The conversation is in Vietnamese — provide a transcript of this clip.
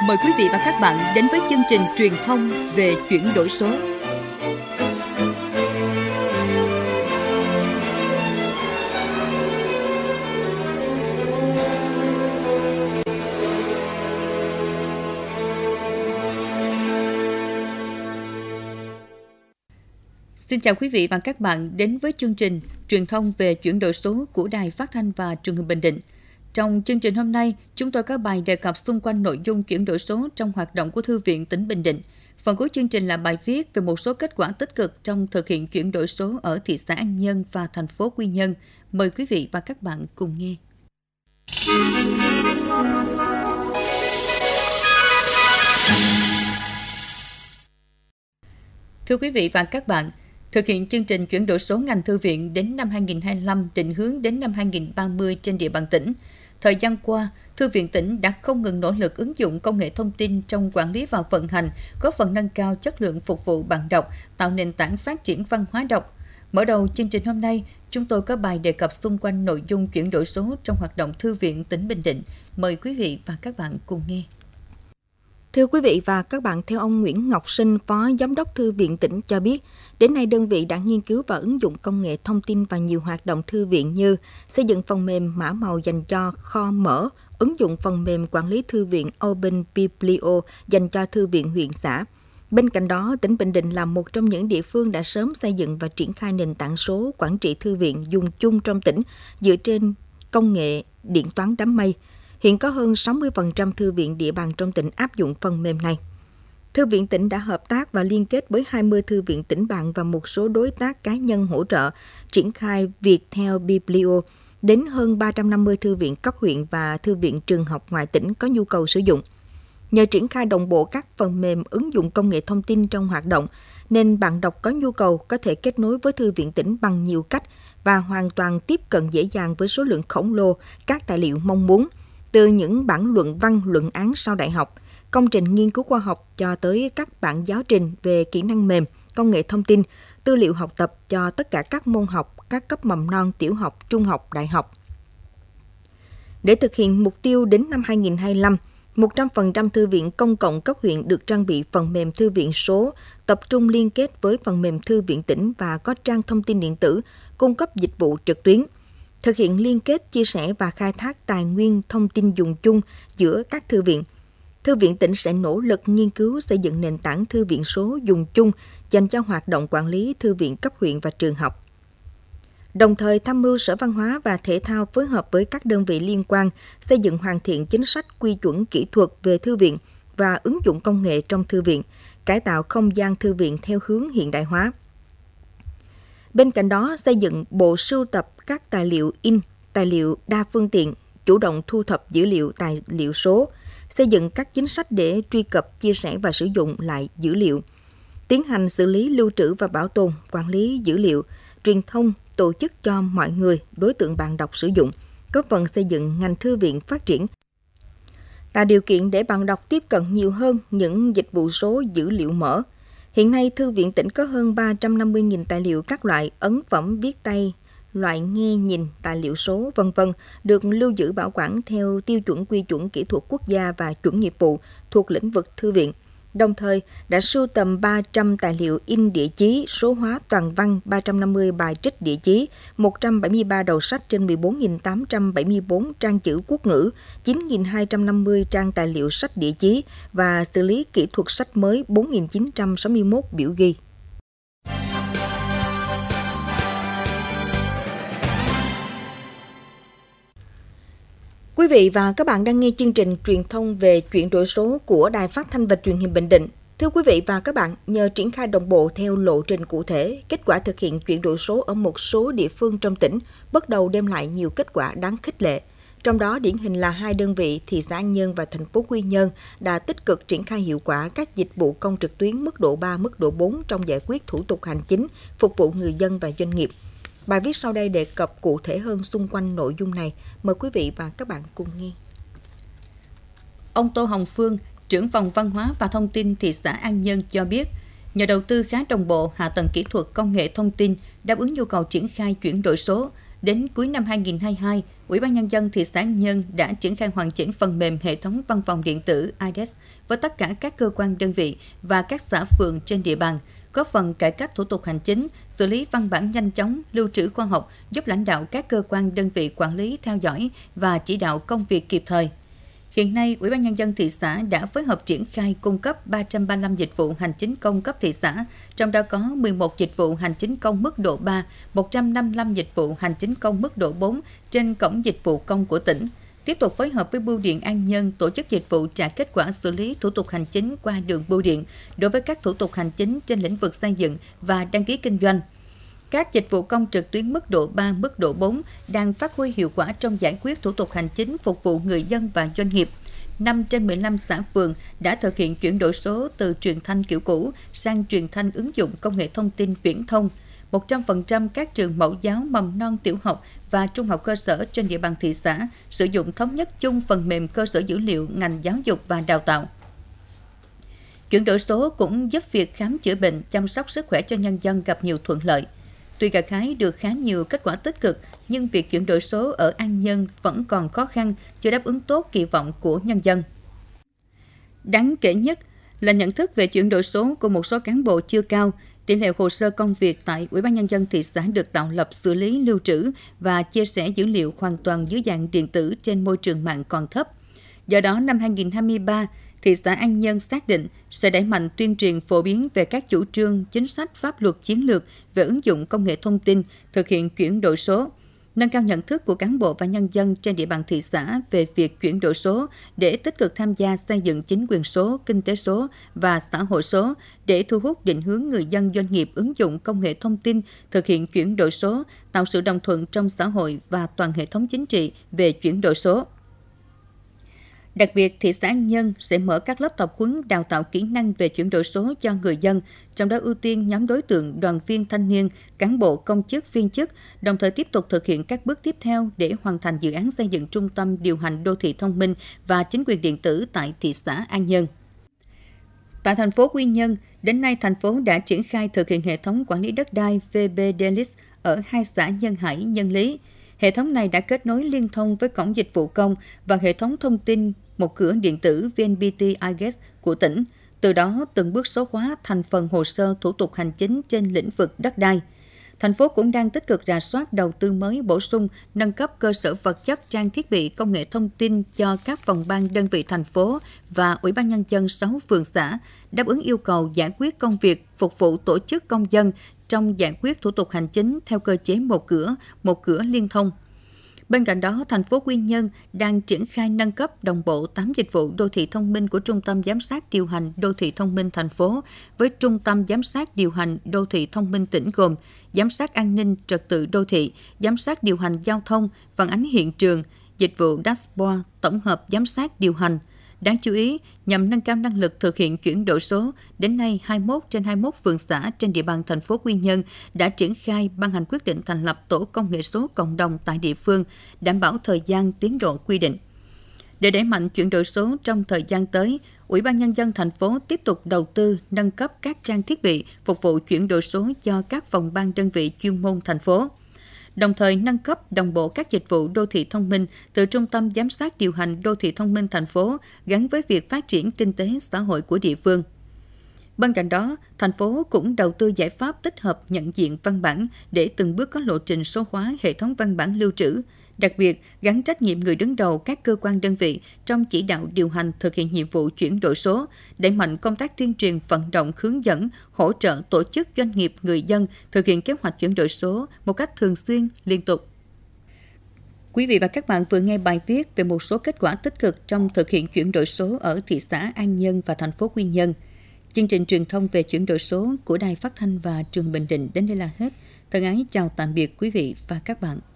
Mời quý vị và các bạn đến với chương trình truyền thông về chuyển đổi số. Xin chào quý vị và các bạn đến với chương trình truyền thông về chuyển đổi số của Đài Phát thanh và Truyền hình Bình Định. Trong chương trình hôm nay, chúng tôi có bài đề cập xung quanh nội dung chuyển đổi số trong hoạt động của Thư viện tỉnh Bình Định. Phần cuối chương trình là bài viết về một số kết quả tích cực trong thực hiện chuyển đổi số ở thị xã An Nhơn và thành phố Quy Nhơn. Mời quý vị và các bạn cùng nghe. Thưa quý vị và các bạn, thực hiện chương trình chuyển đổi số ngành thư viện đến năm 2025 định hướng đến năm 2030 trên địa bàn tỉnh. Thời gian qua, Thư viện tỉnh đã không ngừng nỗ lực ứng dụng công nghệ thông tin trong quản lý và vận hành, góp phần nâng cao chất lượng phục vụ bạn đọc, tạo nền tảng phát triển văn hóa đọc. Mở đầu chương trình hôm nay, chúng tôi có bài đề cập xung quanh nội dung chuyển đổi số trong hoạt động Thư viện tỉnh Bình Định. Mời quý vị và các bạn cùng nghe. Thưa quý vị và các bạn, theo ông Nguyễn Ngọc Sinh, Phó Giám đốc Thư viện tỉnh cho biết, đến nay đơn vị đã nghiên cứu và ứng dụng công nghệ thông tin vào nhiều hoạt động thư viện như xây dựng phần mềm mã màu dành cho kho mở, ứng dụng phần mềm quản lý thư viện Open Biblio dành cho thư viện huyện xã. Bên cạnh đó, tỉnh Bình Định là một trong những địa phương đã sớm xây dựng và triển khai nền tảng số quản trị thư viện dùng chung trong tỉnh dựa trên công nghệ điện toán đám mây. Hiện có hơn 60% thư viện địa bàn trong tỉnh áp dụng phần mềm này. Thư viện tỉnh đã hợp tác và liên kết với 20 thư viện tỉnh bạn và một số đối tác cá nhân hỗ trợ, triển khai Viettel Biblio đến hơn 350 thư viện cấp huyện và thư viện trường học ngoài tỉnh có nhu cầu sử dụng. Nhờ triển khai đồng bộ các phần mềm ứng dụng công nghệ thông tin trong hoạt động, nên bạn đọc có nhu cầu có thể kết nối với thư viện tỉnh bằng nhiều cách và hoàn toàn tiếp cận dễ dàng với số lượng khổng lồ các tài liệu mong muốn, từ những bản luận văn, luận án sau đại học, công trình nghiên cứu khoa học cho tới các bản giáo trình về kỹ năng mềm, công nghệ thông tin, tư liệu học tập cho tất cả các môn học, các cấp mầm non, tiểu học, trung học, đại học. Để thực hiện mục tiêu đến năm 2025, 100% thư viện công cộng cấp huyện được trang bị phần mềm thư viện số, tập trung liên kết với phần mềm thư viện tỉnh và có trang thông tin điện tử, cung cấp dịch vụ trực tuyến. Thực hiện liên kết, chia sẻ và khai thác tài nguyên thông tin dùng chung giữa các thư viện. Thư viện tỉnh sẽ nỗ lực nghiên cứu xây dựng nền tảng thư viện số dùng chung dành cho hoạt động quản lý thư viện cấp huyện và trường học. Đồng thời tham mưu Sở Văn hóa và Thể thao phối hợp với các đơn vị liên quan xây dựng hoàn thiện chính sách quy chuẩn kỹ thuật về thư viện và ứng dụng công nghệ trong thư viện, cải tạo không gian thư viện theo hướng hiện đại hóa. Bên cạnh đó, xây dựng bộ sưu tập các tài liệu in, tài liệu đa phương tiện, chủ động thu thập dữ liệu tài liệu số, xây dựng các chính sách để truy cập, chia sẻ và sử dụng lại dữ liệu, tiến hành xử lý lưu trữ và bảo tồn, quản lý dữ liệu, truyền thông, tổ chức cho mọi người, đối tượng bạn đọc sử dụng, góp phần xây dựng ngành thư viện phát triển, tạo điều kiện để bạn đọc tiếp cận nhiều hơn những dịch vụ số dữ liệu mở. Hiện nay, Thư viện tỉnh có hơn 350.000 tài liệu các loại ấn phẩm viết tay, loại nghe nhìn, tài liệu số, v.v. được lưu giữ bảo quản theo tiêu chuẩn quy chuẩn kỹ thuật quốc gia và chuẩn nghiệp vụ thuộc lĩnh vực thư viện. Đồng thời, đã sưu tầm 300 tài liệu in địa chí, số hóa toàn văn, 350 bài trích địa chí, 173 đầu sách trên 14.874 trang chữ quốc ngữ, 9.250 trang tài liệu sách địa chí và xử lý kỹ thuật sách mới 4.961 biểu ghi. Quý vị và các bạn đang nghe chương trình truyền thông về chuyển đổi số của Đài Phát thanh và Truyền hình Bình Định. Thưa quý vị và các bạn, nhờ triển khai đồng bộ theo lộ trình cụ thể, kết quả thực hiện chuyển đổi số ở một số địa phương trong tỉnh bắt đầu đem lại nhiều kết quả đáng khích lệ. Trong đó, điển hình là 2 đơn vị thị xã An Nhơn và thành phố Quy Nhơn đã tích cực triển khai hiệu quả các dịch vụ công trực tuyến mức độ 3, mức độ 4 trong giải quyết thủ tục hành chính, phục vụ người dân và doanh nghiệp. Bài viết sau đây đề cập cụ thể hơn xung quanh nội dung này. Mời quý vị và các bạn cùng nghe. Ông Tô Hồng Phương, trưởng phòng văn hóa và thông tin thị xã An Nhơn cho biết, nhờ đầu tư khá đồng bộ hạ tầng kỹ thuật công nghệ thông tin đáp ứng nhu cầu triển khai chuyển đổi số, Đến cuối năm 2022, Ủy ban Nhân dân thị xã An Nhơn đã triển khai hoàn chỉnh phần mềm hệ thống văn phòng điện tử IDES với tất cả các cơ quan đơn vị và các xã phường trên địa bàn, góp phần cải cách thủ tục hành chính, xử lý văn bản nhanh chóng, lưu trữ khoa học, giúp lãnh đạo các cơ quan đơn vị quản lý, theo dõi và chỉ đạo công việc kịp thời. Hiện nay, Ủy ban Nhân dân thị xã đã phối hợp triển khai cung cấp 335 dịch vụ hành chính công cấp thị xã, trong đó có 11 dịch vụ hành chính công mức độ 3, 155 dịch vụ hành chính công mức độ 4 trên cổng dịch vụ công của tỉnh. Tiếp tục phối hợp với Bưu điện An Nhơn tổ chức dịch vụ trả kết quả xử lý thủ tục hành chính qua đường bưu điện đối với các thủ tục hành chính trên lĩnh vực xây dựng và đăng ký kinh doanh. Các dịch vụ công trực tuyến mức độ 3, mức độ 4 đang phát huy hiệu quả trong giải quyết thủ tục hành chính phục vụ người dân và doanh nghiệp. 5 trên 15 xã phường đã thực hiện chuyển đổi số từ truyền thanh kiểu cũ sang truyền thanh ứng dụng công nghệ thông tin viễn thông. 100% các trường mẫu giáo, mầm non, tiểu học và trung học cơ sở trên địa bàn thị xã sử dụng thống nhất chung phần mềm cơ sở dữ liệu ngành giáo dục và đào tạo. Chuyển đổi số cũng giúp việc khám chữa bệnh, chăm sóc sức khỏe cho nhân dân gặp nhiều thuận lợi. Tuy gặt hái được khá nhiều kết quả tích cực, nhưng việc chuyển đổi số ở An Nhơn vẫn còn khó khăn, chưa đáp ứng tốt kỳ vọng của nhân dân. Đáng kể nhất là nhận thức về chuyển đổi số của một số cán bộ chưa cao. Tỷ lệ hồ sơ công việc tại Ủy ban Nhân dân thị xã được tạo lập, xử lý, lưu trữ và chia sẻ dữ liệu hoàn toàn dưới dạng điện tử trên môi trường mạng còn thấp. Do đó, năm 2023, thị xã An Nhơn xác định sẽ đẩy mạnh tuyên truyền phổ biến về các chủ trương, chính sách, pháp luật, chiến lược về ứng dụng công nghệ thông tin, thực hiện chuyển đổi số, nâng cao nhận thức của cán bộ và nhân dân trên địa bàn thị xã về việc chuyển đổi số để tích cực tham gia xây dựng chính quyền số, kinh tế số và xã hội số để thu hút định hướng người dân doanh nghiệp ứng dụng công nghệ thông tin, thực hiện chuyển đổi số, tạo sự đồng thuận trong xã hội và toàn hệ thống chính trị về chuyển đổi số. Đặc biệt, thị xã An Nhơn sẽ mở các lớp tập huấn đào tạo kỹ năng về chuyển đổi số cho người dân, trong đó ưu tiên nhóm đối tượng đoàn viên thanh niên, cán bộ công chức viên chức, đồng thời tiếp tục thực hiện các bước tiếp theo để hoàn thành dự án xây dựng trung tâm điều hành đô thị thông minh và chính quyền điện tử tại thị xã An Nhơn. Tại thành phố Quy Nhơn, đến nay thành phố đã triển khai thực hiện hệ thống quản lý đất đai VB-Delis ở 2 xã Nhân Hải, Nhân Lý. Hệ thống này đã kết nối liên thông với cổng dịch vụ công và hệ thống thông tin một cửa điện tử VNPT IGES của tỉnh, từ đó từng bước số hóa thành phần hồ sơ thủ tục hành chính trên lĩnh vực đất đai. Thành phố cũng đang tích cực rà soát đầu tư mới bổ sung, nâng cấp cơ sở vật chất, trang thiết bị công nghệ thông tin cho các phòng ban đơn vị thành phố và Ủy ban Nhân dân 6 phường xã, đáp ứng yêu cầu giải quyết công việc, phục vụ tổ chức công dân trong giải quyết thủ tục hành chính theo cơ chế một cửa liên thông. Bên cạnh đó, thành phố Quy Nhơn đang triển khai nâng cấp đồng bộ 8 dịch vụ đô thị thông minh của Trung tâm Giám sát Điều hành Đô thị Thông minh thành phố với Trung tâm Giám sát Điều hành Đô thị Thông minh tỉnh gồm Giám sát An ninh Trật tự Đô thị, Giám sát Điều hành Giao thông, Phản ánh hiện trường, dịch vụ Dashboard, tổng hợp giám sát điều hành. Đáng chú ý, nhằm nâng cao năng lực thực hiện chuyển đổi số, đến nay 21 trên 21 phường xã trên địa bàn thành phố Quy Nhơn đã triển khai ban hành quyết định thành lập tổ công nghệ số cộng đồng tại địa phương, đảm bảo thời gian tiến độ quy định. Để đẩy mạnh chuyển đổi số trong thời gian tới, Ủy ban Nhân dân thành phố tiếp tục đầu tư nâng cấp các trang thiết bị phục vụ chuyển đổi số cho các phòng ban đơn vị chuyên môn thành phố. Đồng thời nâng cấp đồng bộ các dịch vụ đô thị thông minh từ Trung tâm Giám sát Điều hành Đô thị Thông minh thành phố gắn với việc phát triển kinh tế xã hội của địa phương. Bên cạnh đó, thành phố cũng đầu tư giải pháp tích hợp nhận diện văn bản để từng bước có lộ trình số hóa hệ thống văn bản lưu trữ, đặc biệt gắn trách nhiệm người đứng đầu các cơ quan đơn vị trong chỉ đạo điều hành thực hiện nhiệm vụ chuyển đổi số, đẩy mạnh công tác tuyên truyền vận động hướng dẫn, hỗ trợ tổ chức doanh nghiệp người dân thực hiện kế hoạch chuyển đổi số một cách thường xuyên, liên tục. Quý vị và các bạn vừa nghe bài viết về một số kết quả tích cực trong thực hiện chuyển đổi số ở thị xã An Nhơn và thành phố Quy Nhơn. Chương trình truyền thông về chuyển đổi số của Đài Phát thanh và Truyền hình Bình Định đến đây là hết. Thân ái chào tạm biệt quý vị và các bạn.